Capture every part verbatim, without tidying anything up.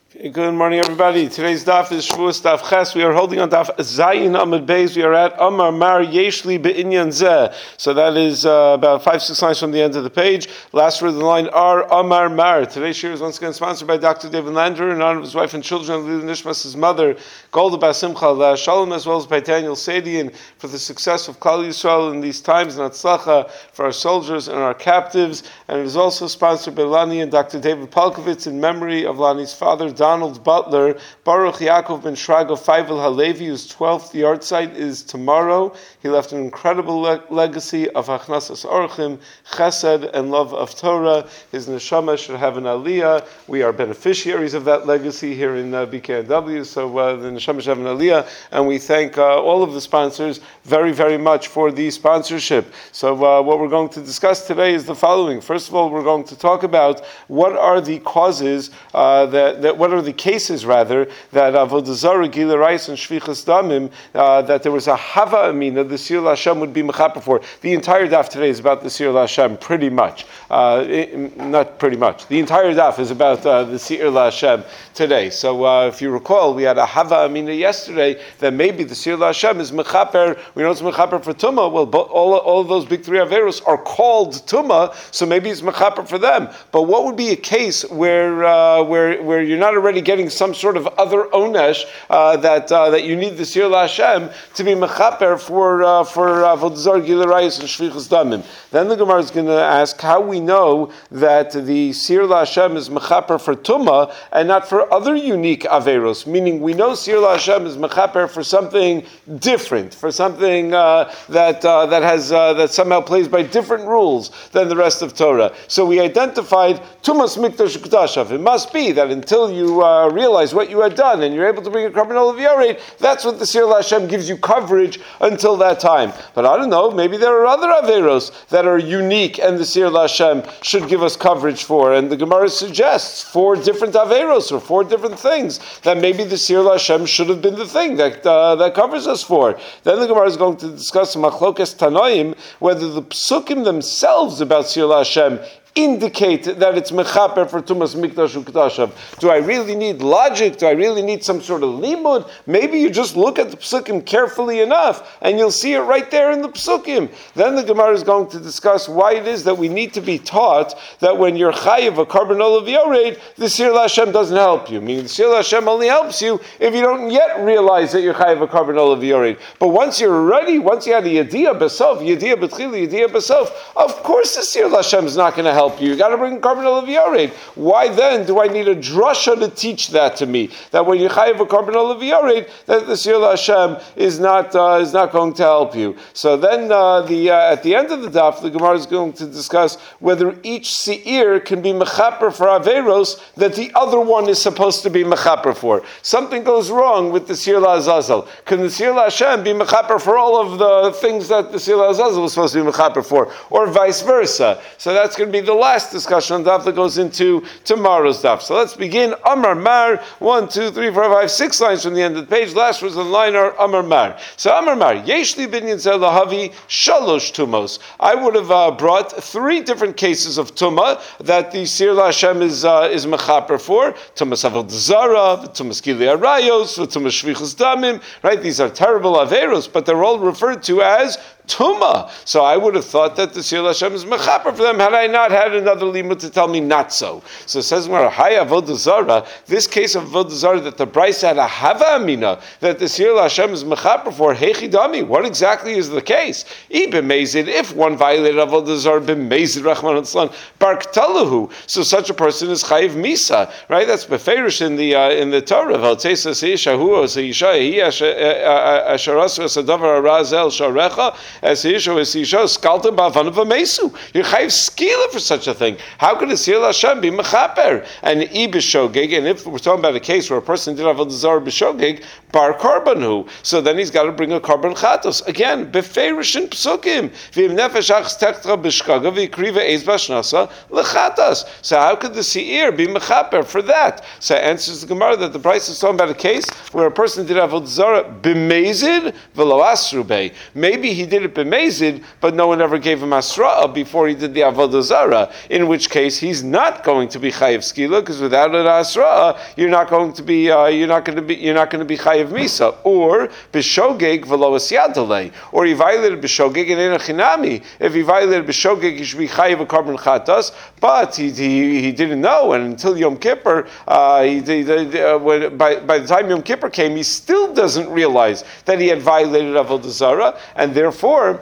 Good morning, everybody. Today's daf is Shavuos Daf Ches. We are holding on daf Zayin Amud Beis. We are at Amar Mar Yeshli Be'inyan Zeh. So that is uh, about five, six lines from the end of the page. Last word of the line are Amar Mar. Today's shir is once again sponsored by Doctor David Lander in honor of his wife and children, Lili Nishmas, his mother, Golda Basimcha Shalom, as well as by Daniel Sadian for the success of Klal Yisrael in these times, and Atzlacha for our soldiers and our captives. And it is also sponsored by Lani and Doctor David Palkovitz in memory of Lani's father, Donald Butler. Baruch Yaakov ben Shraga Feivel Halevi, whose twelfth yard site is tomorrow. He left an incredible le- legacy of Achnasas Orchim, Chesed, and love of Torah. His neshama should have an aliyah. We are beneficiaries of that legacy here in uh, B K N W, so uh, the neshama should have an aliyah, and we thank uh, all of the sponsors very, very much for the sponsorship. So uh, what we're going to discuss today is the following. First of all, we're going to talk about what are the causes, uh, that, that what are the cases, rather, that Avodah Zarah, Gila Rais, and Shvichas Damim, uh, that there was a Hava Amina, the Sir Hashem would be mechaper for. The entire daf today is about the Sir Hashem, pretty much. Uh, it, not pretty much. The entire daf is about uh, the Sir Hashem today. So uh, if you recall, we had a Hava Amina yesterday, that maybe the Sir Hashem is mechaper. We know it's mechaper for Tumah. Well, all, all of those big three Averos are called Tumah, so maybe it's mechaper for them. But what would be a case where uh, where where you're not already getting some sort of other onesh uh, that uh, that you need the Sir Hashem to be mechaper for uh, for Avodah Zarah, Gila Rayos, and Shvichas Damim? Then the Gemara is going to ask how we know that the Sir Hashem is mechaper for Tumah and not for other unique Averos. Meaning, we know Sir Hashem is mechaper for something different, for something uh, that uh, that has uh, that somehow plays by different rules than the rest of Torah. So we identified Tumas Mikdash Kedashav. It must be that until you uh, realize what you had done and you're able to bring a carbon of Yored, that's what the Sir Hashem gives you coverage until that time. But I don't know, maybe there are other Averos that are unique and the Sir Hashem should give us coverage for. And the Gemara suggests four different Averos or four different things that maybe the Sir Hashem should have been the thing that uh, that covers us for. Then the Gemara is going to discuss Machlokes Tanoim, whether the Psukim themselves about Sir Hashem indicate that it's mechaper for Tumas Mikdash Ukdashav. Do I really need logic? Do I really need some sort of limud? Maybe you just look at the psukim carefully enough and you'll see it right there in the psukim. Then the Gemara is going to discuss why it is that we need to be taught that when you're chayiv a carbon olav yored, the Sir Hashem doesn't help you. Meaning the Sir Hashem only helps you if you don't yet realize that you're chayiv a carbon olav yored. But once you're ready, once you had a yediyah besof, yediyah betchili, yediyah besof, of course the Sir Hashem is not going to help you. You got to bring carbon olav yored. Why then do I need a drasha to teach that to me? That when you chayiv a carbon olav yored, that the Sir Hashem is not uh, is not going to help you. So then uh, the uh, at the end of the daf, the Gemara is going to discuss whether each seir can be mechaper for averos that the other one is supposed to be mechaper for. Something goes wrong with the Sir Azazel. Can the Sir Hashem be mechaper for all of the things that the Sir Azazel was supposed to be mechaper for, or vice versa? So that's going to be the last discussion on daf that goes into tomorrow's daf. So let's begin. Amar Mar, one, two, three, four, five, six lines from the end of the page. Last words on the line are Amar Mar. So Amar Mar, Yeshli binyan zeh lahavi shalosh tumos. I would have uh, brought three different cases of tumah that the Sir Hashem is uh, is mechaper for. Tumas Avodah Zarah, Tumas Gilei Arayos, Tumas Shvichas Damim. Right? These are terrible averos, but they're all referred to as Tumah. So I would have thought that the Sir Hashem is mechaper for them had I not had another limud to tell me not so. So it says, Hi Avodah Zarah, this case of Avodah Zarah that the Bryce had a Hava Amina, that the Sir Hashem is mechaper for, Hechidami, what exactly is the case? If one violated Avodah Zarah, b'mezid Rachman Atzlan, Barktalahu, so such a person is Chayiv Misa, right? That's beferish in the uh, in the Torah. V'alteisa seishahu o seisha hi asharasu asadavar arazel sharecha as Yisho as Yisho skalta ba'avanav v'mesu. You're chayiv skila for such a thing. How could a Sir Hashem be mechaper? And i b'shogeg, and if we're talking about a case where a person did Avodah Zarah b'shogeg, bar karbanhu, so then he's got to bring a karban chatos. Again, beferish in psukim. V'im nefesh achs tektra b'shkaga v'ikriva eis b'shnasa l'chatas. So how could the seir be mechaper for that? So it answers the Gemara that the Bryce is talking about a case where a person did Avodah Zarah b'mezid v'lo asru bei. Maybe he did it it b'mezid, but no one ever gave him asra'ah before he did the avodah zarah. In which case, he's not going to be chayiv skila, because without an asra'ah, you're not going to be uh, you're not going to be you're not going to be chayiv misa. Or b'shogeg v'lo asyadalei, or he violated b'shogeg and ein chinami. If he violated b'shogeg, he should be chayiv a carbon chatas, but he, he he didn't know, and until Yom Kippur, uh, he, he, uh, when, by by the time Yom Kippur came, he still doesn't realize that he had violated avodah zarah, and therefore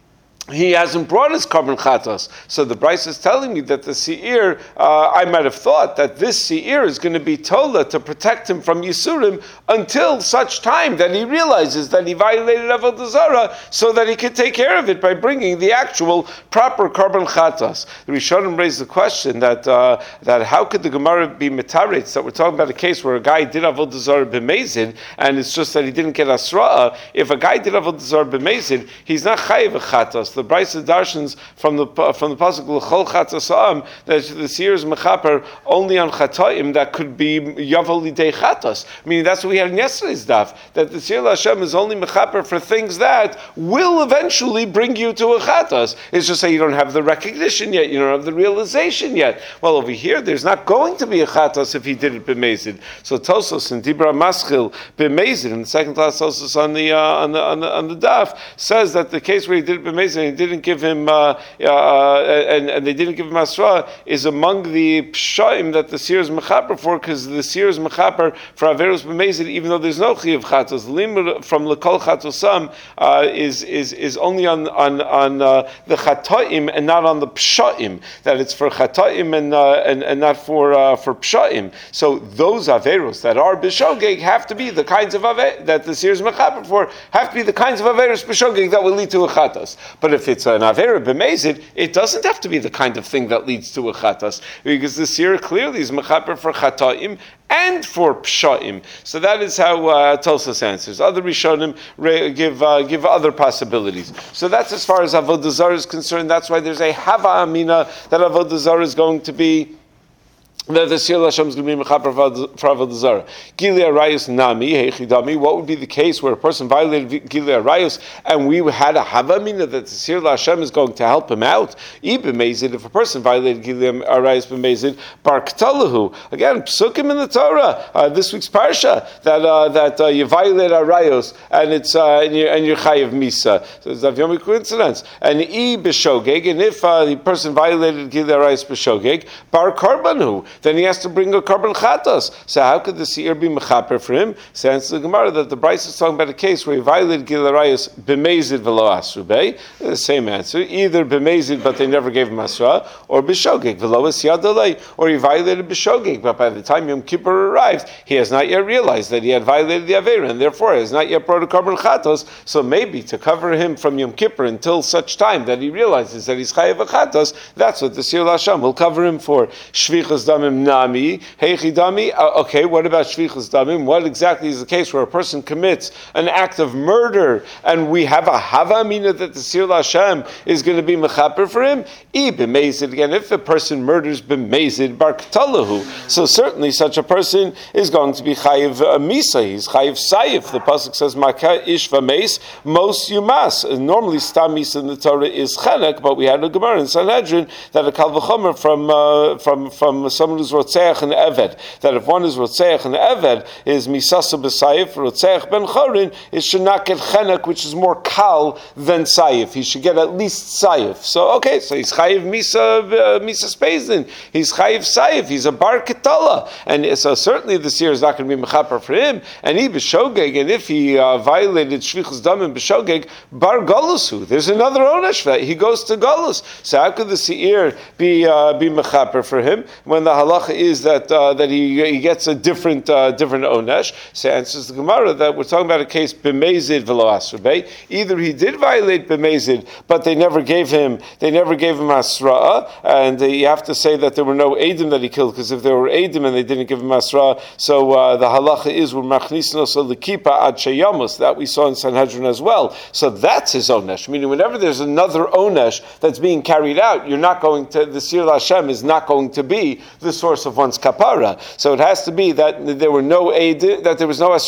he hasn't brought his carbon chatas. So the Bryce is telling me that the seir, uh, I might have thought that this seir is going to be tola to protect him from Yisurim until such time that he realizes that he violated avodah zarah, so that he can take care of it by bringing the actual proper carbon chatas. The Rishonim raised the question that uh, that how could the Gemara be metaretz that we're talking about a case where a guy did avodah zarah b'mezid, and it's just that he didn't get asra'ah. If a guy did avodah zarah b'mezid, he's not chayiv a chatas. The Brisa darshans from the from the pasuk l'chol chatasam that the seir is mechaper only on chataim that could be yaval lidei chatas. Meaning that's what we had in yesterday's daf, that the seir Hashem is only mechaper for things that will eventually bring you to a chatas. It's just that you don't have the recognition yet, you don't have the realization yet. Well, over here there's not going to be a chatas if he did it b'mezid. So Tosos and Dibra Maschil b'mezid, in the second class Tosos on the uh, on the on the on the daf says that the case where he did it b'mezid, and he didn't give him uh, uh, and, and they didn't give him asra, is among the pshaim that the seir is mechaper for, because the seir is mechaper for averus b'mezid, even though there's no chiyav chatos. Limud from lekol chatosam uh, is is is only on on on uh, the chataim and not on the pshaim. That it's for chataim and uh, and and not for uh, for pshaim. So those averus that are b'shogeg have to be the kinds of aver that the seir is mechaper for, have to be the kinds of averus b'shogeg that will lead to a chatos. But if it's an avera b'mezid, it doesn't have to be the kind of thing that leads to a chatas, because the seir clearly is mechaper for chataim and for pshaim. So that is how uh, Tosas answers. Other Rishonim give uh, give other possibilities. So that's as far as avodah zarah is concerned. That's why there's a hava amina that avodah zarah is going to be, that the seir Hashem is going to be mechaper for avodah zarah. Gilei arayos nami heichidami. What would be the case where a person violated gilei arayos and we had a havamina that the seir Hashem is going to help him out? Ibemezid, if a person violated gilei arayos b'mezid, barktalahu. Again, psukim in the Torah, uh, this week's parsha, that uh, that uh, you violate arayos and it's uh, and you're and you're chayiv misa. So it's a very coincidence. And i b'shogeg, and if uh, the person violated gilei arayos b'shogeg, bar karbanu, then he has to bring a carbon chatas. So how could the seir be mechaper for him? So answer the Gemara that the Bryce is talking about a case where he violated gilei arayos b'mezid v'lo asrubei. The same answer, either b'mezid but they never gave him asra, or b'shogeg v'lo asyadalei, or he violated b'shogeg, but by the time Yom Kippur arrived, he has not yet realized that he had violated the avera, and therefore has not yet brought a carbon chatos. So maybe to cover him from Yom Kippur until such time that he realizes that he's chayav chatos, that's what the seir Hashem will cover him for. Shvichas damim nami heichidami. Uh, okay, what about shvichas damim? What exactly is the case where a person commits an act of murder and we have a havamina that the seir Hashem is going to be mechaper for him? I b'mezid, again, if a person murders b'mezid barktalahu, so certainly such a person is going to be chayiv uh, misa. He's chayiv sayif. The pasuk says maka ish v'meis mos yumas. Normally stam misa in the Torah is chenek, but we had a gemara in Sanhedrin that a kal v'chomer from uh, from from someone who's rotzeach and eved, that if one is rotzeach and eved is misasa b'sayif, rotzeach ben chorin is should not get chenek, which is more kal than sayif. He should get at least sayif. So okay, so he's chayiv misa uh, misa speizin. He's chayiv sayif. He's a bar ketala, and so certainly the seir is not going to be mechaper for him. And he b'shogeg, and if he uh, violated shvichus damim b'shogeg bar golusu, there's another onesh that he goes to golus. So how could the seir be uh, be mechaper for him when the halacha is that uh, that he he gets a different uh, different onesh? So answers the Gemara that we're talking about a case b'mezid v'lo asrubei. Either he did violate b'mezid, but they never gave him they never gave him asra'ah, and uh, you have to say that there were no edim that he killed, because if there were edim and they didn't give him asra'ah, so uh, the halacha is we're machnisno so l'kipa ad sheyamus, that we saw in Sanhedrin as well. So that's his onesh. Meaning, whenever there's another onesh that's being carried out, you're not going to the seir Hashem is not going to be the source of one's kapara. So it has to be that there were no edim, that there was no asra,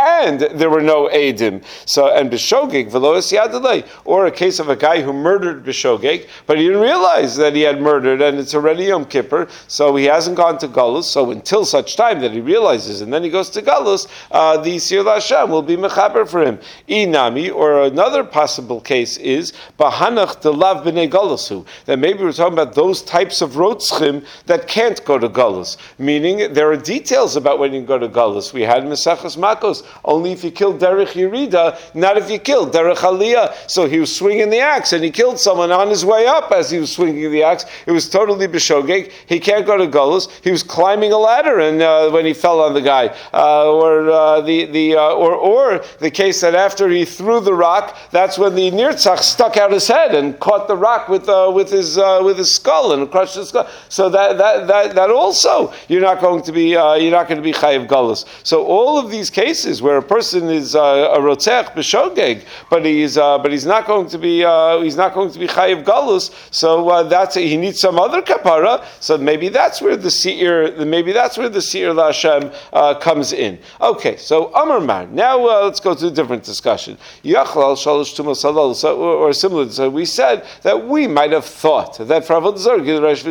and there were no Eidim. So, and B'shogeg, v'lo es yadalei, or a case of a guy who murdered B'shogeg, but he didn't realize that he had murdered, and it's already Yom Kippur, so he hasn't gone to Galus, so until such time that he realizes, and then he goes to Galus, uh, the Yisir Hashem will be mechaber for him. Inami, or another possible case is, Bahanach de lav b'nei Galusu, that maybe we're talking about those types of rotzchim that can't go to Galus, meaning there are details about when you go to Galus. We had Mesachas Makos, only if you killed Derech Yerida, not if you killed Derech Aliyah. So he was swinging the axe, and he killed someone on his way up as he was swinging the axe. It was totally b'shogeg. He can't go to Galus. He was climbing a ladder, and uh, when he fell on the guy, uh, or uh, the the uh, or or the case that after he threw the rock, that's when the Nirtzach stuck out his head and caught the rock with uh, with his uh, with his skull and crushed his skull. So that that that, that also you're not going to be uh, you're not going to be chayiv galus. So all of these cases where a person is uh, a rotzech b'shogeg, but he's uh, but he's not going to be uh, he's not going to be chayiv galus. So uh, that's he needs some other kapara. So maybe that's where the seir maybe that's where the seir l'Hashem uh, comes in. Okay, so Amar Mar. Now uh, let's go to a different discussion. Yachlal shalosh tumas halal, so or similar. So we said that we might have thought that for avodah zarah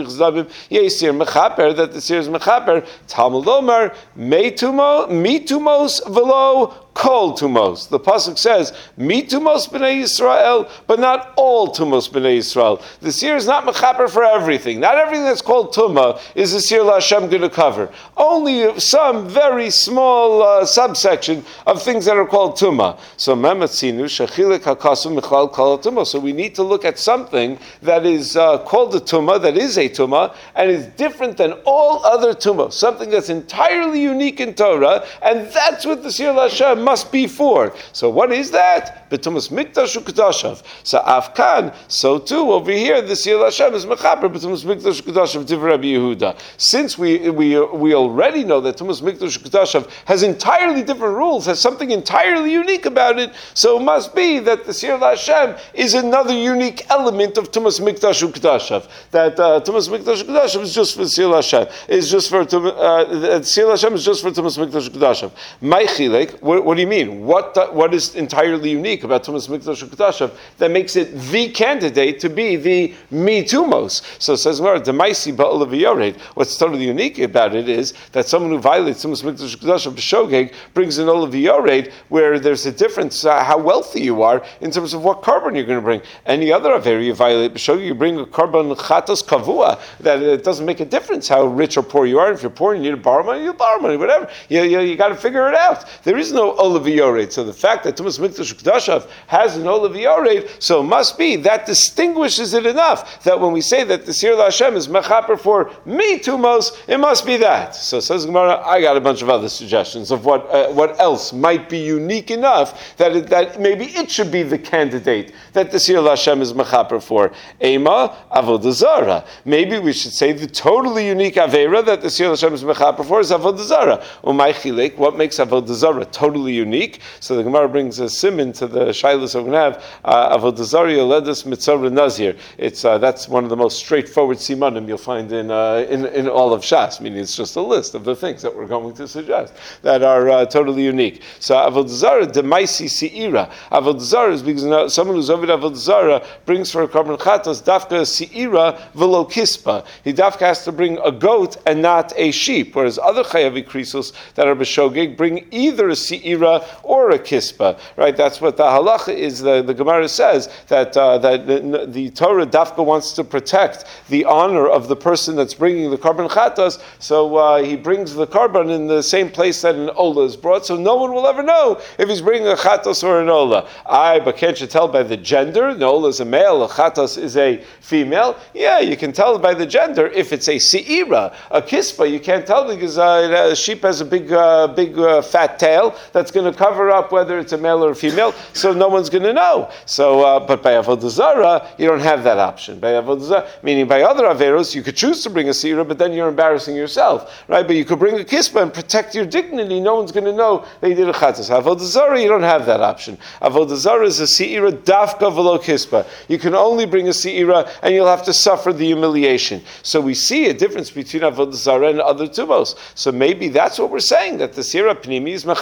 yesir mechaper, that the seir is mechaper. Talmud Omar meitumo mitumos velo kol tumos. The pasuk says mitumos b'nei Yisrael, but not all tumos b'nei Yisrael. The seir is not mechaper for everything. Not everything that's called tuma is the seir l'Hashem going to cover. Only some very small uh, subsection of things that are called tuma. So mematzinu shechilek hakasum michlal kol tuma. So we need to look at something that is uh, called a tuma, that is a tuma, and is different than all other tuma. Something that's entirely unique in Torah, and that's what the seir l'Hashem must be for. So what is that? B'tumas mikdash u'kedashav. So afkan, so too over here the seir l'Hashem is mechaper b'tumas mikdash u'kedashav divrei Rabbi Yehuda. Since we we we already know that tumas mikdash u'kedashav has entirely different rules, has something entirely unique about it, so it must be that the seir l'Hashem is another unique element of tumas mikdash u'kedashav. That uh, tumas mikdash u'kedashav is just for seir l'Hashem. Is just for uh, seir l'Hashem is just for tumas mikdash u'kedashav. My chilek. What do you mean? What uh, what is entirely unique about Tumas Mikdash U'Kedashav that makes it the candidate to be the mitumos? So it says, Demaisi Ba'olav Yored. What's totally unique about it is that someone who violates Tumas Mikdash U'Kedashav B'Shogeg brings an Olav Yored, where there's a difference uh, how wealthy you are in terms of what carbon you're going to bring. Any other Avera you violate B'Shogeg, you bring a carbon Chatos Kavua, that it doesn't make a difference how rich or poor you are. If you're poor and you need to borrow money, you borrow money, whatever. You, you, you got to figure it out. There is no Olav Yored. So the fact that Tumas Mikdash U'Kedashav has an Olav Yored, so it must be that distinguishes it enough that when we say that the seir l'Hashem is mechaper for me tumos, it must be that. So says Gemara, I got a bunch of other suggestions of what uh, what else might be unique enough that it, that maybe it should be the candidate that the seir l'Hashem is mechaper for. Ema avodah zarah. Maybe we should say the totally unique avera that the seir l'Hashem is mechaper for is avodah zarah. Umay chilek. What makes avodah zarah totally unique? So the Gemara brings a simon to the shaylas we're going to have. Uh, avodah zarah yoledas mitzvah nazir. It's uh, that's one of the most straightforward simanim you'll find in, uh, in in all of Shas. Meaning it's just a list of the things that we're going to suggest that are uh, totally unique. So avodah zarah demaisi seira. Avodah zarah is because uh, someone who's over avodah zarah brings for a carbon chatos dafka seira velo kispa. He dafka has to bring a goat and not a sheep, whereas other chayavi krisos that are b'shogeg bring either a seira or a kispa. Right? That's what the halacha is. The, the Gemara says that uh, that the, the Torah dafka wants to protect the honor of the person that's bringing the carbon chatos, so uh, he brings the carbon in the same place that an ola is brought, so no one will ever know if he's bringing a chatos or an ola. I, but can't you tell by the gender? An ola is a male, a chatos is a female. Yeah, you can tell by the gender if it's a seira. A kispa, you can't tell because uh, a sheep has a big, uh, big uh, fat tail that's going to cover up whether it's a male or a female, so no one's going to know. So, uh, but by avodah zarah, you don't have that option. By avodah zarah, meaning by other averos, you could choose to bring a seira, but then you're embarrassing yourself, right? But you could bring a kispa and protect your dignity. No one's going to know that you did a chatas. Avodah zarah, you don't have that option. Avodah zarah is a seira dafka velo kispa. You can only bring a seira, and you'll have to suffer the humiliation. So we see a difference between avodah zarah and other tumos. So maybe that's what we're saying, that the seira pnimi is mechaper for avodah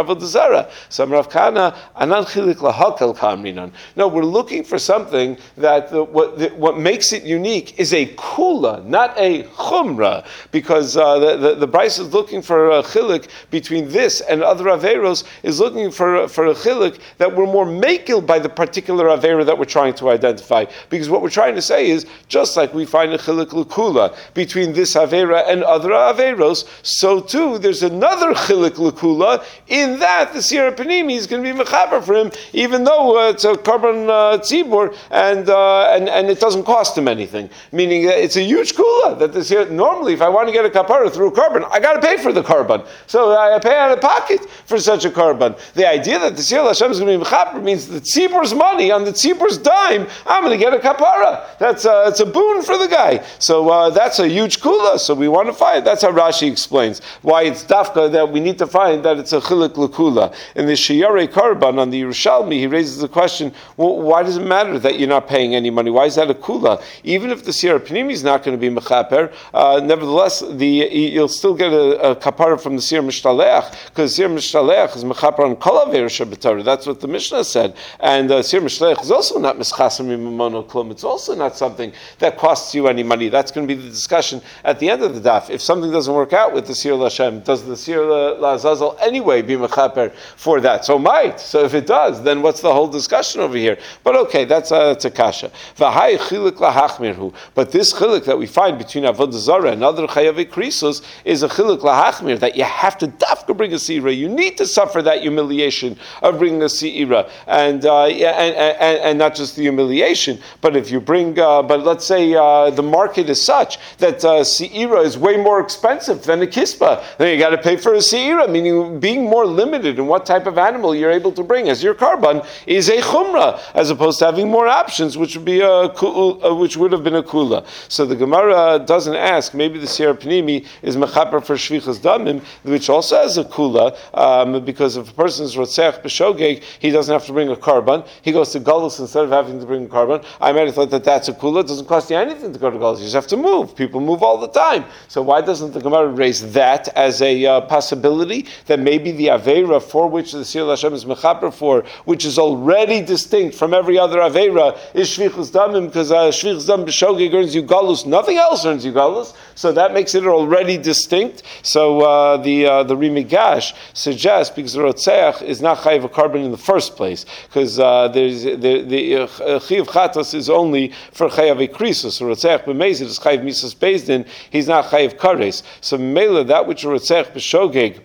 avodah zarah. So Rav Kana, anan chilik lahakel kamrinan. No, we're looking for something that the, what the, what makes it unique is a kula, not a chumra, because uh, the the, the Bryce is looking for a chilik between this and other averos, is looking for for a chilik that we're more makil by the particular avera that we're trying to identify. Because what we're trying to say is, just like we find a chilik l'kula between this avera and other averos, so too there's another chilik l'kula in that the Sira Panimi is going to be mechaber for him, even though uh, it's a carbon uh, tzibur and, uh, and and it doesn't cost him anything. Meaning that it's a huge kula that this here. Normally, if I want to get a kapara through a carbon, I got to pay for the carbon, so I pay out of pocket for such a carbon. The idea that the Sira Hashem is going to be mechaber means the tzibur's money on the tzibur's dime. I'm going to get a kapara. That's a, it's a boon for the guy. So uh, that's a huge kula. So we want to find. That's how Rashi explains why it's dafka that we need to find that it's a chilik l'kula. In the Shiyarei Karban on the Yerushalmi, he raises the question: well, why does it matter that you're not paying any money? Why is that a kula? Even if the Sira Panimi is not going to be mechaper, uh, nevertheless, the you'll still get a, a kapara from the Sira Mishtaleach, because Sira Mishtaleach is mechaper on kol aver shebetorah. That's what the Mishnah said, and uh, Sira Mishtaleach is also not mischasim mimamono klum. It's also not something that costs you any money. That's going to be the discussion at the end of the daf. If something doesn't work out with the Sira Lashem, does the Sira Lazazel anyway be mechaper for that? So might. So if it does, then what's the whole discussion over here? But okay, that's a, that's a kasha. V'hai chilik lahachmirhu. But this chilik that we find between avodah zarah and other chayav krisos is a chilik lahachmir, that you have to dafka bring a seira. You need to suffer that humiliation of bringing a seira, and uh, and, and and not just the humiliation, but if you bring, uh, but let's say uh, the market is such that uh, seira is way more expensive than a kispa, then you got to pay for a seira, meaning being more limited in what type of animal you're able to bring as your carbon is a chumrah, as opposed to having more options, which would be a uh, which would have been a kula. So the Gemara doesn't ask. Maybe the Sira Panimi is mechaper for shvichas damim, which also has a kula, um, because if a person is rotzech b'shogeg, he doesn't have to bring a carbon. He goes to galus instead of having to bring a carbon. I might have thought that that's a kula. It doesn't cost you anything to go to galus. You just have to move. People move all the time. So why doesn't the Gemara raise that as a uh, possibility that maybe the avera for which the Sira Hashem is mechaper for, which is already distinct from every other avera, is shvichas damim, because uh, shvichas damim b'shogeg earns you galus. Nothing else earns you galus. So that makes it already distinct. So uh, the uh, the Rimigash suggests, because the Rotzeach is not chayiv a carbon in the first place, because uh, there's the the uh, chayiv chatas is only for chayiv a krisus. So Rotzeach b'mezid is chayiv misas bezdin. He's not chayiv kares. So mela, that which Rotzeach b'shogeg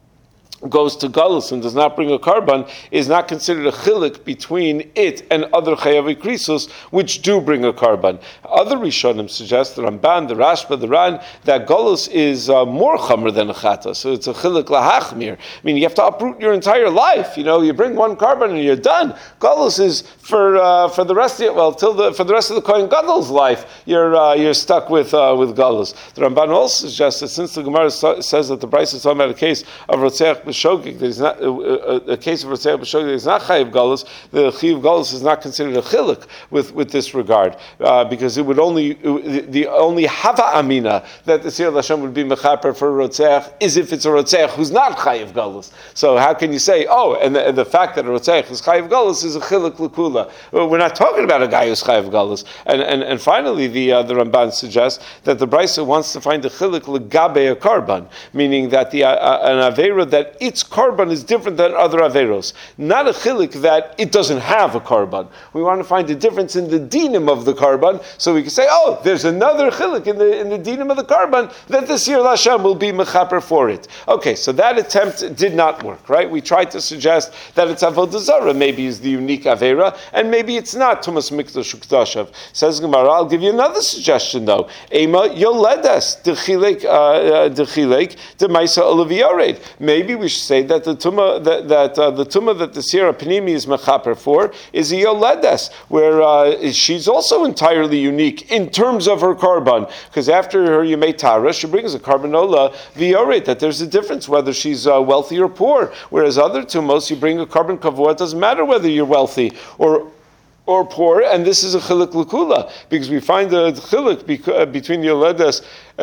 goes to galus and does not bring a carbon is not considered a chilik between it and other chayav krisus which do bring a carbon. Other Rishonim suggest, the Ramban, the Rashba, the Ran, that galus is uh, more chamer than a chata, so it's a chilik lahachmir. I mean, you have to uproot your entire life. You know, you bring one carbon and you're done. Galus is for uh, for the rest of it. Well, till the for the rest of the Kohen Gadol's life, you're uh, you're stuck with uh, with galus. The Ramban also suggests that since the Gemara says that the Bryce is talking about a case of rotzeach b'shogeg, that is not a, a, a case of rotzeach b'shogeg that is not chayiv galus. The chayiv galus is not considered a chilik with with this regard, uh, because it would only the, the only hava amina that the Sira Hashem would be mechaper for a rotzeach is if it's a rotzeach who's not chayiv galus. So how can you say, oh, and the, and the fact that a rotzeach is chayiv galus is a chilik l'kula? Well, we're not talking about a guy who's chayiv galus. And and and finally, the uh, the Ramban suggests that the Brisa wants to find a chilik l'gabe a carbon, meaning that the uh, an avera that its carbon is different than other averos, not a chilik that it doesn't have a carbon. We want to find a difference in the dinim of the carbon, so we can say, oh, there's another chilik in the in the dinim of the carbon that the Sira Hashem will be mechaper for it. Okay, so that attempt did not work, right? We tried to suggest that it's avodah zarah, maybe is the unique avera, and maybe it's not Tumas Mikdash Ukdashav. Says Gemara, I'll give you another suggestion though. Ema yoledas dechilek dechilek demaisa olaviyared. Maybe we should say that the tuma that, that uh, the tuma that the Sira Panimi is mechaper for is a yoledas, where uh, she's also entirely unique in terms of her carbon, because after her Yemei Tara, she brings a carbanola viyared, that there's a difference whether she's uh, wealthy or poor, whereas other tumos you bring a carbon kavua, it doesn't matter whether you're wealthy or or poor, and this is a chilik l'kula, because we find the chilik between the yoledas uh,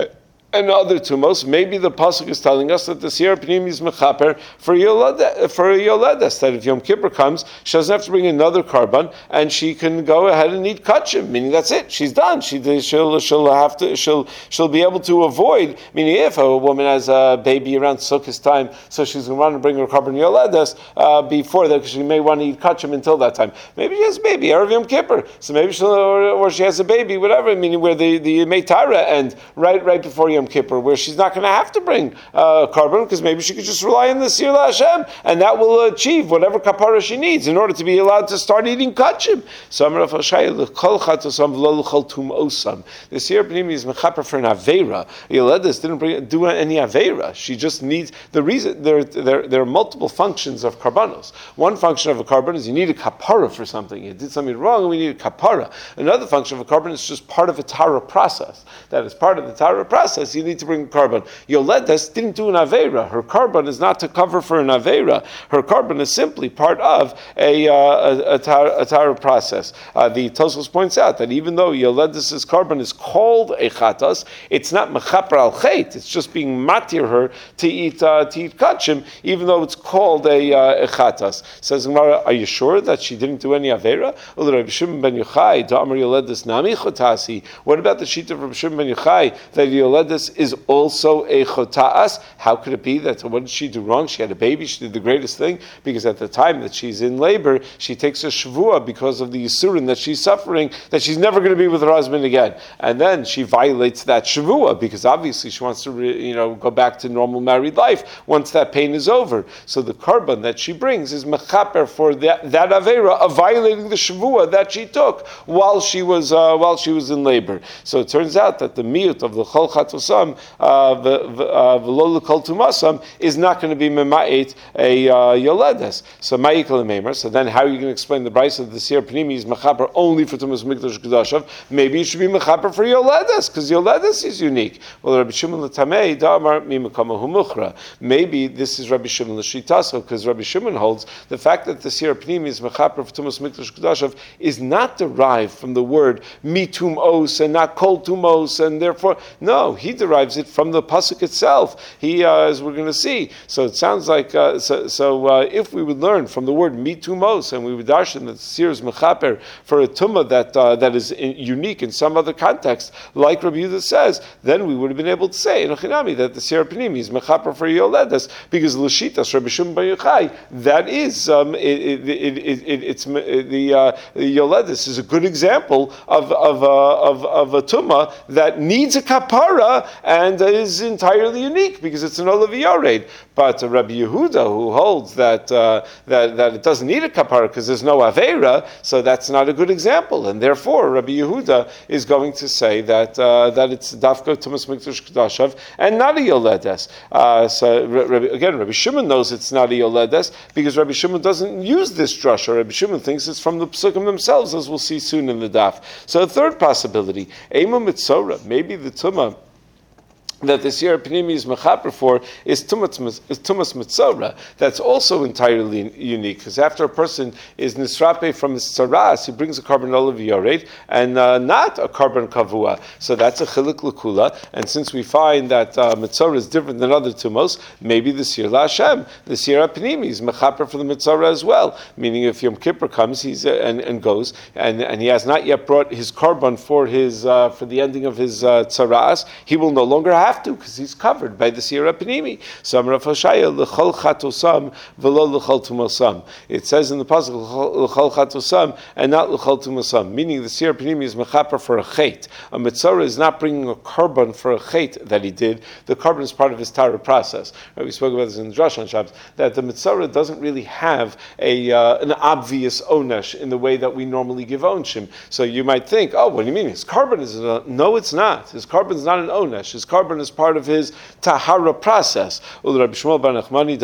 and other tumos. Maybe the pasuk is telling us that the Sierra Pnim is mechaper for Yoledes, for Yoledes, that if Yom Kippur comes, she doesn't have to bring another carbon, and she can go ahead and eat kachim. Meaning that's it. She's done. She she'll she'll have to she'll she'll be able to avoid. Meaning if a woman has a baby around Sukkot time, so she's going to want to bring her carbon Yoledes uh, before that, because she may want to eat kachim until that time. Maybe she has a baby erev Yom Kippur, so maybe she'll or, or she has a baby, whatever. Meaning where the the meitara end right right before Yom Kippur, where she's not going to have to bring uh, carbon, because maybe she could just rely on the Sir LaHashem, and that will achieve whatever kapara she needs in order to be allowed to start eating kachim. So the Sir Pnimi is mechaper for an aveira. Yoledes didn't bring, do any aveira. She just needs the reason. There, there, there are multiple functions of karbanos. One function of a carbon is you need a kapara for something. You did something wrong, and we need a kapara. Another function of a carbon is just part of a tara process. That is part of the tara process. You need to bring a carbon. Yoledes didn't do an aveira. Her carbon is not to cover for an aveira. Her carbon is simply part of a uh, a, a, tar, a tara process. Uh, the Tosfos points out that even though Yoledes's carbon is called a chatas, it's not mechaper al chet. It's just being matir her to eat uh, to eat kachim, even though it's called a, uh, a chatas. Says Gemara, are you sure that she didn't do any aveira? What about the sheet of Rabbi Shimon ben Yochai that Yoledes is also a chotas? How could it be that, what did she do wrong? She had a baby, she did the greatest thing, because at the time that she's in labor, she takes a shvua because of the yisurin that she's suffering, that she's never going to be with her husband again. And then she violates that shvua, because obviously she wants to re, you know, go back to normal married life once that pain is over. So the carbon that she brings is mechaper for that, that avera of violating the shvua that she took while she was uh, while she was in labor. So it turns out that the miyut of the chol chatusam v'lo l'kol tumasam is not going to be mema'et a uh, yoledes. So ma'ikal memer. So then, how are you going to explain the brayso of the Sir Pnimi is mechaper only for tumas mikdash kedashav? Maybe it should be mechaper for yoledes, because yoledes is unique. Well, Rabbi Shimon l'tamei da'amar mimekamahu muchra. Maybe this is Rabbi Shimon l'shitaso, because Rabbi Shimon holds the fact that the Sir Pnimi is mechaper for tumas mikdash kedashav is not derived from the word mitum os and not kol tumos, and therefore no, he derives it from the pasuk itself. He, uh, as we're going to see, so it sounds like uh, so. so uh, if we would learn from the word mitumos, and we would darshan that the Sir is mechaper for a tumah that uh, that is in, unique in some other context, like Rabbi Yehuda says, then we would have been able to say in Ochinami that the Sir Pnimi is mechaper for yoledes, because l'shitas Rabbi Shimon bar Yochai, that is um, it, it, it, it, it, it's the, uh, the yoledes is a good example of of uh, of, of a tumah that needs a kapara and is entirely unique because it's an olav yared. But uh, Rabbi Yehuda, who holds that uh, that that it doesn't need a kapara because there's no aveira, so that's not a good example, and therefore Rabbi Yehuda is going to say that uh, that it's dafka tumas mikdash kedashav and not a yoledes. Uh, so Rabbi, again, Rabbi Shimon knows it's not a yoledes because Rabbi Shimon doesn't use this drasha. Rabbi Shimon thinks it's from the psukim themselves, as we'll see soon in the daf. So a third possibility, Ema Mitzora, maybe the tumah that the Sir Pnimi is mechaper for is tumas mitzora. That's also entirely unique, because after a person is nisrape from his tzaras, he brings a carbon olav yored and uh, not a carbon kavua. So that's a chilik l'kula. And since we find that uh, mitzora is different than other tumos, maybe the Sir LaHashem, the Sir Pnimi is mechaper for the mitzora as well. Meaning, if Yom Kippur comes, he's uh, and, and goes, and, and he has not yet brought his carbon for his uh, for the ending of his uh, tzaras, he will no longer have have to, because he's covered by the Sir Pnimi. So Rav Hoshaya l'chol chatosam v'lo l'chol tumosam. It says in the pasuk l'chol chatosam and not l'chol tumosam, meaning the Sir Pnimi is mechaper for a chet. A mitzvah is not bringing a carbon for a chet that he did. The carbon is part of his tara process. Right, we spoke about this in the Drush on Shabbos, that the mitzvah doesn't really have a uh, an obvious onesh in the way that we normally give onshim. So you might think, oh, what do you mean? His carbon is a, no, it's not. His carbon is not an onesh. His carbon is part of his tahara process. But according to Rabbi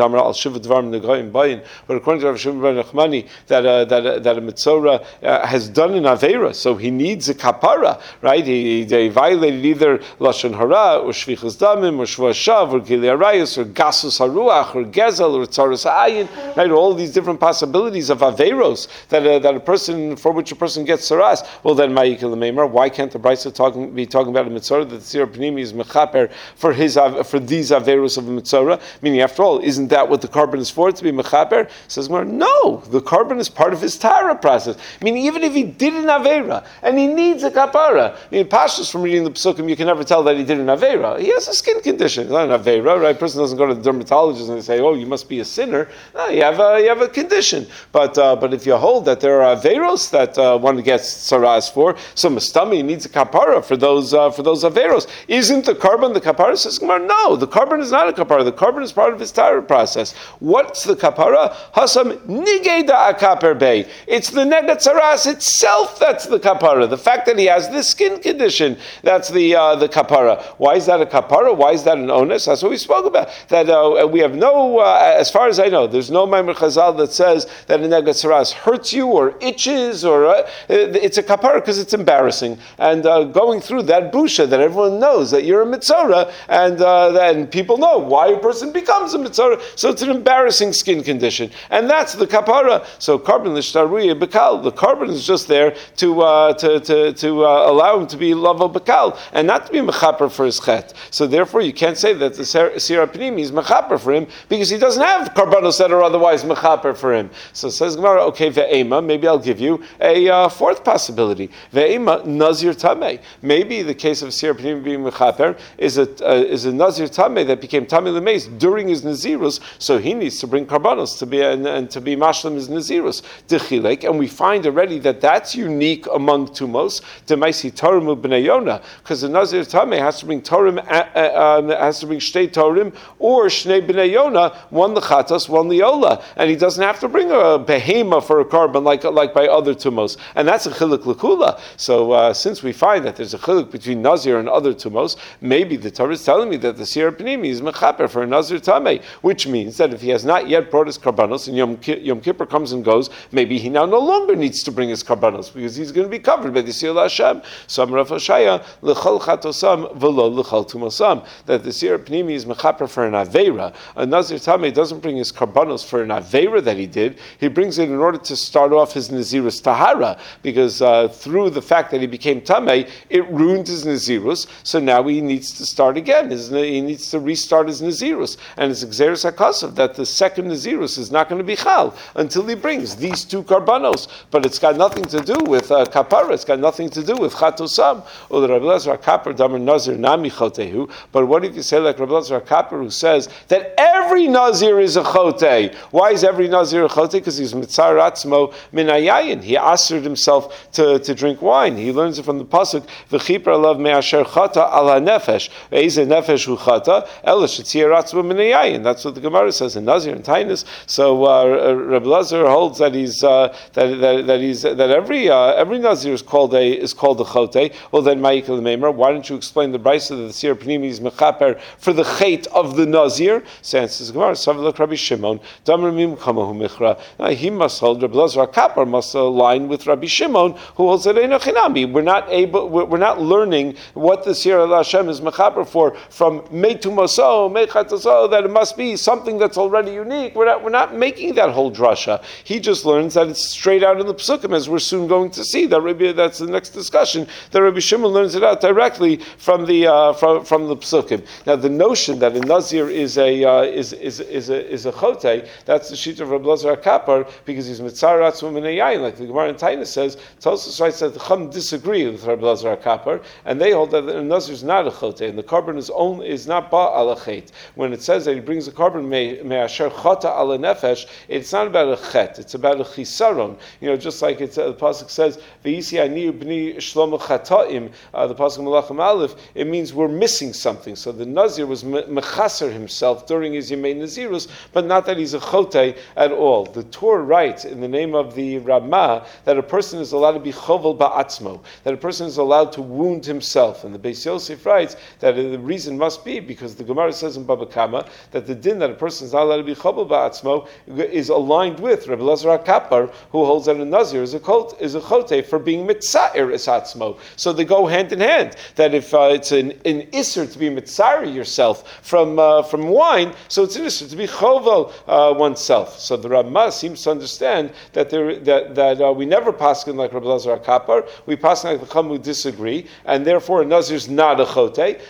Shmuel bar Nachmani, that uh, that uh, that a mitzvah uh, has done an aveira, so he needs a kapara, right? He, they violated either lashon hara or shvichas damim or shvua shav or gili arayos or gasus haruach or gezel or tzaras ha'ayin, right? All these different possibilities of aveiros that uh, that a person for which a person gets saras. Well, then ma'ikil meimar, why can't the brayso talking be talking about a mitzvah that the Sir Pnimi is mechaper mechaper for his for these averos of the mitzora? Meaning, after all, isn't that what the carbon is for, to be mechaper? Says Gemara, no, the carbon is part of his tara process. Meaning, even if he did an avera and he needs a kapara, I mean, Pashtus from reading the psukim, you can never tell that he did an avera. He has a skin condition. It's not an avera, right? A person doesn't go to the dermatologist and they say, "Oh, you must be a sinner." No, you have a you have a condition. But uh, but if you hold that there are averos that uh, one gets saras for, so mustami needs a kapara for those uh, for those averos. Isn't the carbon the kapara? Says Gemara, no, the carbon is not a kapara. The carbon is part of his tara process. What's the kapara? Hasam nigeda akaper bay. It's the negat saras itself that's the kapara. The fact that he has this skin condition, that's the uh, the kapara. Why is that a kapara? Why is that an onus? That's what we spoke about. That uh, we have no, uh, as far as I know, there's no Maimer Chazal that says that a negat saras hurts you or itches or uh, it's a kapara because it's embarrassing. And uh, going through that busha that everyone knows that you're a mitzora and uh, then people know why a person becomes a mitzora. So it's an embarrassing skin condition, and that's the kapara. So carbon l'shtaruya bekal. The carbon is just there to uh, to to, to uh, allow him to be lavo bekal and not to be mechaper for his chet. So therefore, you can't say that the sira pnimi is mechaper for him because he doesn't have karbanos that are otherwise mechaper for him. So says Gemara, okay, ve'ema, maybe I'll give you a uh, fourth possibility. Ve'ema nazir tamei. Maybe the case of sira pnimi being mechaper is a uh, is a nazir tamei that became tamei lemeis during his nazirus, so he needs to bring karbanos to be and, and to be mashlim his nazirus dechilek, and we find already that that's unique among tumos. Demaisi torim b'nei Yonah, because the nazir tamei has to bring torim uh, um, has to bring shtei torim or shnei b'nei Yonah, one lechatos, one liola, and he doesn't have to bring a behema for a carbon like like by other tumos, and that's a chiluk lekula. So uh, since we find that there's a chiluk between nazir and other tumos, maybe the Torah is telling me that the sira pnimi is mechaper for a nazir tamei, which means that if he has not yet brought his karbanos and Yom, Ki- Yom Kippur comes and goes, maybe he now no longer needs to bring his karbanos because he's going to be covered by the sira Hashem. So Rav Hoshaya l'chol chatosam v'lo l'chol tumosam, that the sira pnimi is mechaper for an aveira. A nazir tamei doesn't bring his karbanos for an aveira that he did. He brings it in order to start off his nazirus tahara, because uh, through the fact that he became tamei, it ruined his nazirus. So now he needs to start again. His, he needs to restart his nazirus, and it's exeris hakasav that the second nazirus is not going to be chal until he brings these two karbanos. But it's got nothing to do with uh, kapara. It's got nothing to do with chatosam. Or the Rabbi Elazar HaKapar damer nazir nami chotehu. But what if you say like Rabbi Elazar HaKapar, who says that every nazir is a chote? Why is every nazir a chote? Because he's mitzar atzmo min hayayin. He assered himself to, to drink wine. He learns it from the pasuk v'chipra alav me'asher chata al hanefesh. Eize nefesh hu chata elish tzir atzmo min hayayin. That's what the Gemara says in Nazir and Tainus. So uh, Rabbi Elazar holds that he's uh, that, that that he's that every uh, every Nazir is called a is called a chote. Well, then Ma'ikal Meimer, why don't you explain the brayso that the sira pnimi is mechaper for the chait of the Nazir? Says Gemara, Savlak Rabbi Shimon, Damar Mim Kamahu Michra. Now he must hold Rabbi Elazar HaKapar must align with Rabbi Shimon, who holds that Eino Chinami. We're not able. We're, we're not learning what the sira Hashem is mechaper for from Meitu Maso Meichataso, that it must be something that's already unique. We're not. We're not making that whole drasha. He just learns that it's straight out in the Psukim, as we're soon going to see. That Rabbi, that's the next discussion. That Rabbi Shimon learns it out directly from the uh, from from the Psukim. Now, the notion that a Nazir is a uh, is is is a is a chote, that's the sheet of Rabbi Elazar HaKapar, because he's mitzar atzmo min hayayin, like the Gemara in Tainus says. Tosfos writes that the Chum disagree with Rabbi Elazar HaKapar, and they hold that a Nazir is not a chote, and the carbon is only is not ba ala chet. When it says that he brings a carbon me asher chata ala nefesh, it's not about a chet, it's about a chisaron. You know, just like it's, uh, the pasuk says, "V'yisi ani b'ni shlomo chataim." Uh, the pasuk Malachim Aleph, it means we're missing something. So the Nazir was mechaser himself during his Yemei Nazirus, but not that he's a chote at all. The Torah writes in the name of the Ramah that a person is allowed to be chovel ba'atzmo, that a person is allowed to wound himself. And the Beis Yosef writes that the reason must be because the Gemara says in Baba Kama that the din that a person is not allowed to be chovel ba'atzmo is aligned with Rabbi Elazar HaKapar, who holds that a Nazir is a chote, is a chote for being mitzair es atzmo. So they go hand in hand. That if uh, it's an, an isser to be mitzair yourself from uh, from wine, so it's an isser to be chovel uh, oneself. So the Ramah seems to understand that there that that uh, we never paskin like Rabbi Elazar HaKapar. We paskin like the Chum who disagree, and therefore a Nazir is not a chote.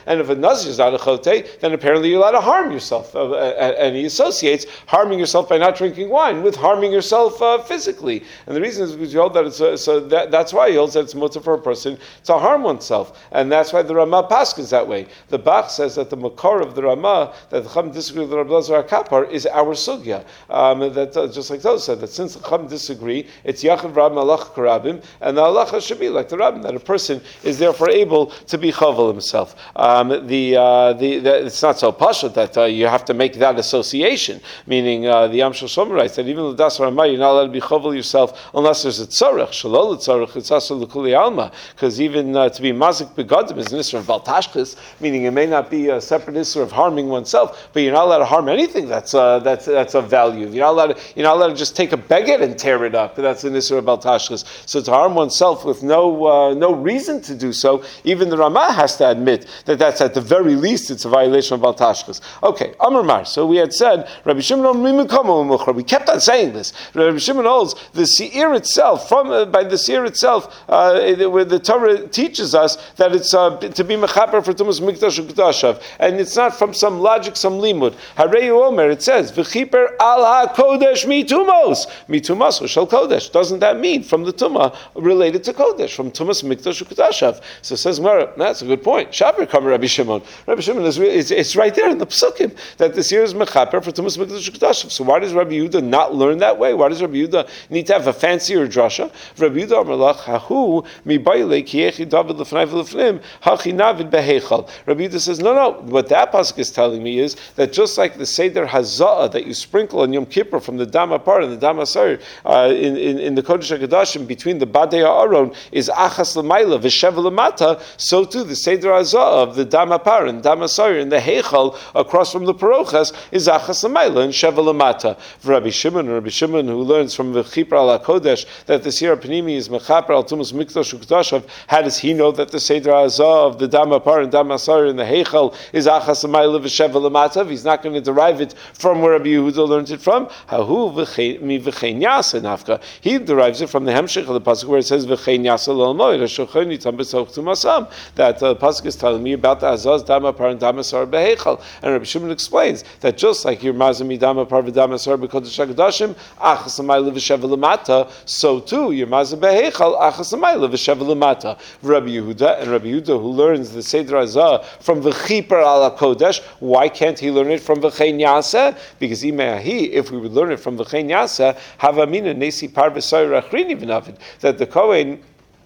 and if a nazir is not a chote, then apparently you're allowed to harm yourself. Uh, and he associates harming yourself by not drinking wine with harming yourself uh, physically. And the reason is because you hold that it's uh, so that, that's why he holds that it's mutter for a person to harm oneself, and that's why the Ramah paskins that way. The Bach says that the makar of the Ramah, that the Chacham disagree with the Rabbi Lazar HaKapar, is our sugya. Um, that uh, just like those said, that since the Chacham disagree, it's Yachav Rab Malach Karabim, and the halacha should be like the Rabbim, that a person is therefore able to be chavel himself. Um, the, uh, the, the it's not so pashut that uh, you have to make that association. Meaning uh, the Yam Shel Shomer writes that even the Das Ramah, you're not allowed to be chavel yourself unless there's a tzarech. Shalol tzarech, it's also l'kuli alma, because even uh, to be mazik begadim is an issur of baltashkis, meaning it may not be a separate issur of harming oneself, but you're not allowed to harm anything that's uh, that's that's of value. You're not allowed to, you're not allowed to just take a beged and tear it up. That's an issur of baltashkis. So to harm oneself with no uh, no reason to do so, even the Ramah has to admit that that's at the very least it's a violation of baltashkis. Okay, Amar Mar. So we had said Rabbi Shimon, we kept on saying this. Rabbi Shimon holds the seir itself from uh, by the seir itself, uh, where the Torah teaches us that it's uh, to be mechaper for tumas mikdash ukdashav, and it's not from some logic, some limud. Hareyu Omer, it says v'chiper al hakodesh mitumos mitumos shel kodesh. Doesn't that mean from the tumah related to kodesh, from tumas mikdash ukdashav? So says Mar, that's a good point. Shaber cover Rabbi Shimon. Rabbi Shimon is it's, it's right there in the psukim that this year is mechaper for tumas mikdash ukdashav. So why does Rabbi Yehuda not learn that way? Why does Rabbi Yehuda need to have a fancier drasha? Rabbi Yehuda Amalach hahu mi baile kiechi David lefnai v'lefnim hachi navid behechal. Rabbi Yehuda says no, no. What that pasuk is telling me is that just like the seder hazah that you sprinkle on Yom Kippur from the dam apart and the dam asar uh, in, in in the kodesh hakadashim between the badei ha'aron is achas l'mayla v'shev l'mata. So too the seder hazah of the dam apart and dam asar in the heichal across from the parochas is achas l'mayla and shev l'mata. Rabbi Shimon, Rabbi Shimon who learns from the chipra al kodesh that the sira panimi is mechaper al tumas mikdash ukdashav. How does he know that the seder hazah of the dam apart and dam asar in the heichal is achas l'mayla v'shev l'mata? He's not going to derive it from where Rabbi Yehuda learned it from. Hahu mi v'chein yasa nafka. He derives it from the hemshich of the pasuk where it says v'chein yasa l'almoid hashochon yitam b'soch tumasam. That the pasuk is telling me about the hazahs dam apart and dam asar beheichal. And Rabbi Shimon explains that just like your mazami dam apart v'dam asar b'kodesh hakadashim achas l'mayla v'shev l'mata, so too your mazam beheichal achas l'mayla v'shev l'mata. Rabbi Yehuda and Rabbi Yehuda who learns the seder hazah from the chipra al kodesh, why can't he learn it from v'chein yasa? Because imeahi, if we would learn it from v'chein yasa, havamina nesi par v'sayir achrini v'navid, that the Kohen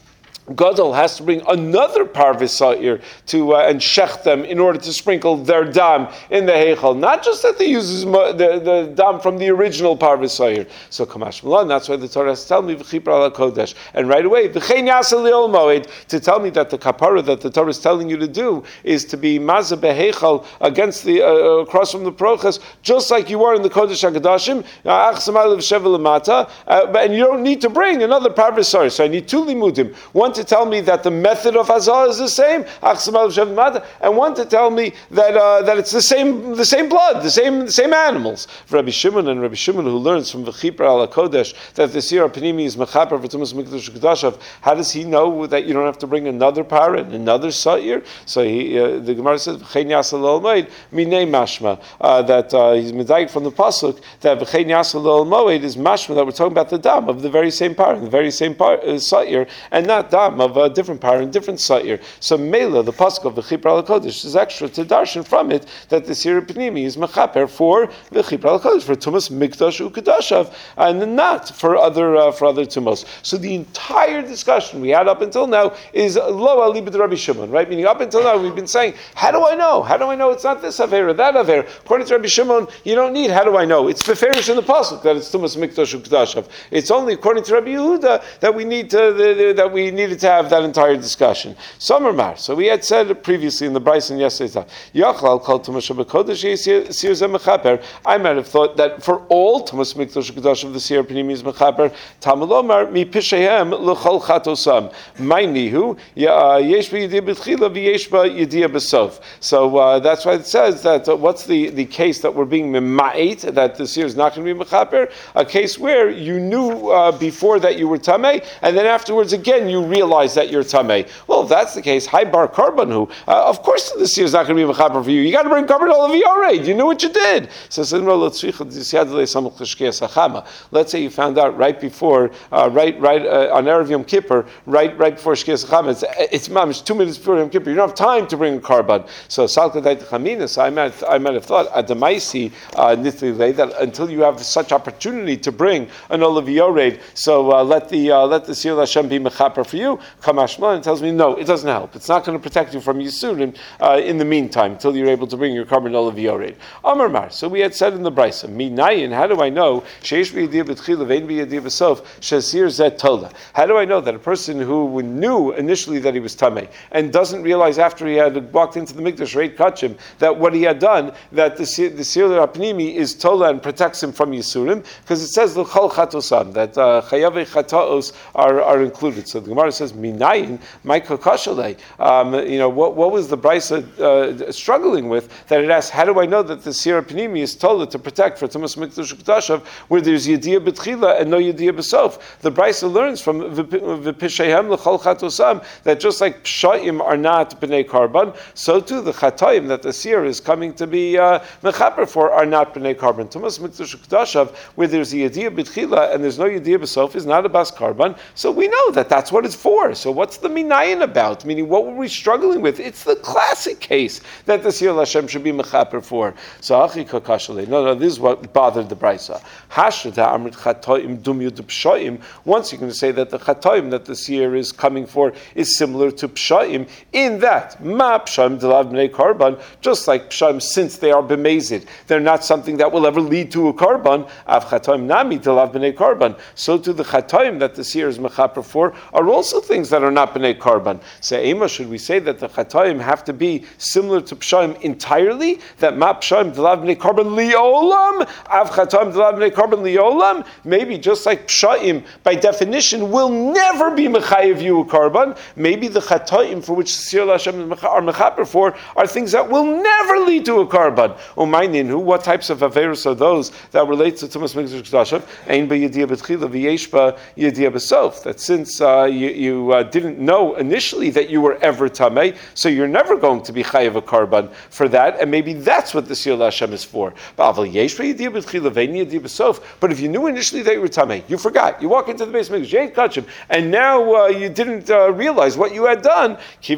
Gadol has to bring another parvis sa'ir to uh, and shech them in order to sprinkle their dam in the heichal. Not just that they use the, the dam from the original parvis sa'ir. So kamash malan, that's why the Torah has to tell me v'chipra ala kodesh, and right away v'chein yasa li'ol moed, to tell me that the kapara that the Torah is telling you to do is to be mazah beheichal against the uh, across from the prochas, just like you are in the kodesh hakadashim, achsamayla v'shevel lamata, and you don't need to bring another parvis sa'ir. So I need two limudim. One to tell me that the method of hazah is the same, and one to tell me that uh, that it's the same the same blood, the same the same animals. For Rabbi Shimon and Rabbi Shimon who learns from v'chipra ala kodesh that the sira panimi is mechaper v'tumas mikdash kedashav, how does he know that you don't have to bring another parah and another sa'ir? So he, uh, the Gemara says v'chein yasa l'olmoed minei mashma, uh, that uh, he's medayik from the pasuk that v'chein yasa l'olmoed is mashma, that we're talking about the dam of the very same parah, the very same par, uh, sa'ir, and not dam of a different parah and different sa'ir. So Mela, the pasuk of the Chipra al Kodesh, is extra to darshan from it that the Sira Pnimi is mechaper for the Chipra al Kodesh, for Tumas Mikdash Ukadashav, and not for other uh, for other Tumos. So the entire discussion we had up until now is lo ali b'd Rabbi Shimon, right? Meaning up until now we've been saying, how do I know? How do I know it's not this aver or that aver? According to Rabbi Shimon, you don't need how do I know? It's beferish in the pasuk that it's Tumas Mikdash Ukadashav. It's only according to Rabbi Yehuda that we need to the, the, that we needed to have that entire discussion. Somer Mar. So we had said previously in the Bryson yesterday's time, Yachlal called Tumas Kodesh Sir Mechaper. I might have thought that for all Tumas Mikdash Kodesh of the Sir Pnimi is Mechaper. Tamalomar mi pishehem l'chol chatosam. My nihu yesh b'yediyah b'tchila v'yesh b'yediyah b'sof. So uh, that's why it says that uh, what's the, the case that we're being mema'et, that the Sir is not going to be Mechaper? A case where you knew uh, before that you were Tameh, and then afterwards again you realized realize that you're tamei. Well, if that's the case, hi bar karbanu. Uh, of course, the seer is not going to be mechaper for you. You got to bring carbon all of yored. You knew what you did. So, let's say you found out right before, uh, right, right uh, on Erev Yom Kippur, right, right before Shkias Chama. It's it's mamish two minutes before Yom Kippur. You don't have time to bring a carbon. So, salka dait chamina. So, I might I might have thought adamaisi nithlei that until you have such opportunity to bring an olav yored, so uh, let the uh, let the seer Hashem be mechaper for you. Kamashman tells me no, it doesn't help. It's not going to protect you from Yisurim uh, in the meantime until you're able to bring your carbon olav yored. Amar Mar. So we had said in the brisa, minayin. How do I know sheish b'yadiyah b'tchila vein b'yadiyah b'sof shesir zet tola? How do I know that a person who knew initially that he was tamei and doesn't realize after he had walked into the mikdash reit kachim that what he had done, that the the sir apnimi is tola and protects him from Yisurim, because it says l'chol chatosam that chayavei chataos are are included. So the Gemara says minayin ma'ika kashalei. Um, you know what what was the brisa uh, struggling with, that it asks, how do I know that the sir apnimi is tola to protect for tumas mikdash uktashav where there's yediyah b'tchila and no yediyah b'sof? The brisa learns from v'pishayhem l'chol chatosam that just like pshayim are not b'nei karban, so too the chatayim that the seer is coming to be uh, mechaper for are not b'nei karban. Tumas mikdash uktashav where there's yediyah b'tchila and there's no yediyah b'sof is not a bas karban. So we know that that's what it's for. So what's the minayin about? Meaning, what were we struggling with? It's the classic case that the seer Hashem should be mechaper for. So achi kakashale. No, no, this is what bothered the brisa. Hashata amrit chatoim dumyu de pshaim. Once you're going to say that the chatoim that the seer is coming for is similar to pshaim in that ma pshaim delav bnei karban, just like pshaim, since they are bemazed, they're not something that will ever lead to a karban. Av chatoim nami delav bnei karban. So to the chatoim that the seer is mechaper for are also things that are not bnei karban. So ema, should we say that the chatoim have to be similar to pshaim entirely? That ma pshaim delav bnei karban liolam, av chatoim delav bnei karban liolam? Maybe just like pshaim by definition will never be mechayev you a karban. Maybe the chatoim for which Sir Hashem are mechaper for are things that will never lead to a karban. Umaynin, what types of averos are those that relate to tumas mikdash kedushav? Ein b'yediyah b'tchila v'yesh b'yediyah b'sof. That since uh, you, you uh, didn't know initially that you were ever tamei, so you're never going to be chayev a karban for that, and maybe that's what the Sir Hashem is for. But if you knew initially that you were tamei, you forgot, you walk into the base mikdash, you ain't kachim, and now uh, you didn't uh, realize what you had done.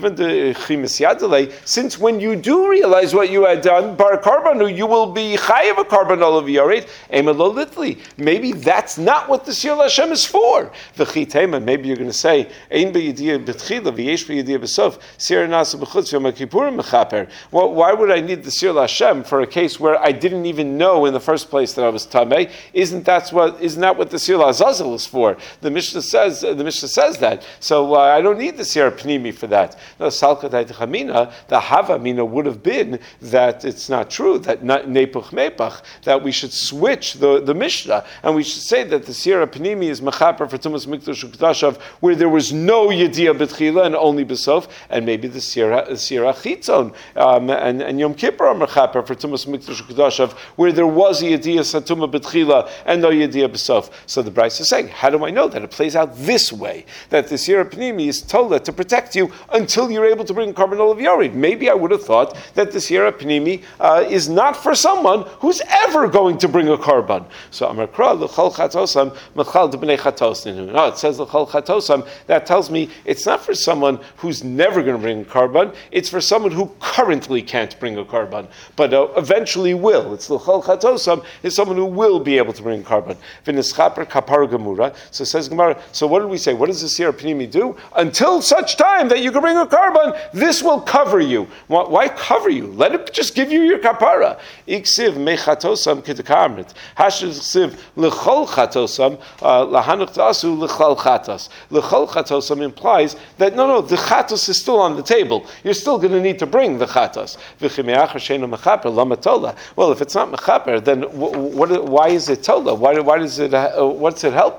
Since when you do realize what you had done, bar karbanu, you will be chayev a karban olav yored. Maybe that's not what the Sir Hashem is for. Maybe you're going to say, Ein b'yediyah b'tchila v'yesh b'yediyah b'sof sir nasa b'chutz yom kippurim mechaper. Well, why would I need the Sir Hashem for a case where I didn't even know in the first place that I was tamei? Isn't that what isn't that what the Sir Azazel is for? The Mishnah says uh, the Mishnah says that. So uh, I don't need the Sir Pnimi for that. No, salkatay chamina, the havamina would have been that it's not true that nepuch mepach, that we should switch the, the Mishnah and we should say that the Sir Pnimi is mechaper for tumas mikdash uktashav where there was no yediyah b'tchila and only b'sof, and maybe the Sir Chitzon um, and, and Yom Kippur are mechaper for tumas mikdash uktashav where there was a yediyah satuma b'tchila and no yediyah b'sof. So the Bryce is saying, how do I know that it plays out this way? That the Sir Pnimi is tola to protect you until you're able to bring carbon olav yored. Maybe I would have thought that the Sir Pnimi uh, is not for someone who's ever going to bring a carbon. So Amar Kra l'chol chatosam mechal d'bnei chatosninu. No, it says l'chol chatosam. That tells me it's not for someone who's never going to bring a carbon. It's for someone who currently can't bring a carbon, but uh, eventually will. It's l'chol chatosam is someone who will be able to bring a carbon. V'nischaper kapar gemura. So says Gemara. So what did we say? What does the Sir Pnimi do? Until such time that you can bring a carbon, this will cover you. Why cover you? Let it just give you your kapara. Iksiv mechatosam k'tekamrit. Hashiv l'chol chatosam lahanuch ta'asu l'chol chatos. L'chol chatosam implies that no, no, the chatos is still on the table. You're still going to need to bring the chatos. V'chimeachar sheinu mechaper lama tola. Well, if it's not mechaper, then what, what, why is it tola? Why, why does it? Uh, what's it helping?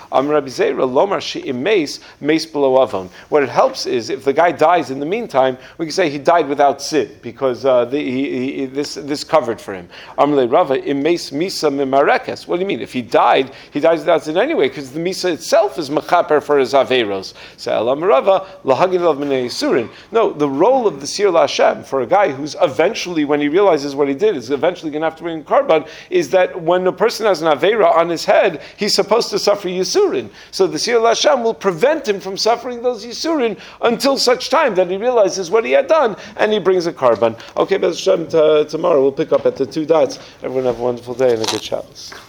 Am Rabbi Zera lomar she'im mace, mace below avon. What it helps is if the guy dies in the meantime, we can say he died without sin because uh, the, he, he, this this covered for him. Amle Rava im mace misa mimarekes. What do you mean? If he died, he dies without sin anyway because the misa itself is mechaper for his averos. So Elam Rava lahagin of minei surin. No, the role of the Sir LaHashem for a guy who's eventually, when he realizes what he did, is eventually going to have to bring carbon, is that when a person has an avera on his head, he's supposed to suffer yisurin. So the Sir LaHashem will prevent him from suffering those yisurin until such time that he realizes what he had done and he brings a carbon. Okay, but tomorrow we'll pick up at the two dots. Everyone have a wonderful day and a good Shabbos.